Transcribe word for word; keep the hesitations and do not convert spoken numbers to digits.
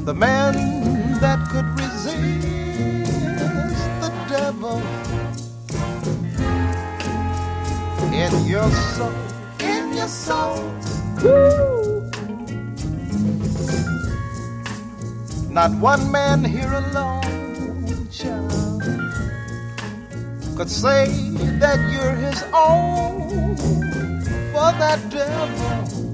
the man that could resist the devil in your soul, in your soul. Woo. Not one man here alone, child, could say that you're his own, for that devil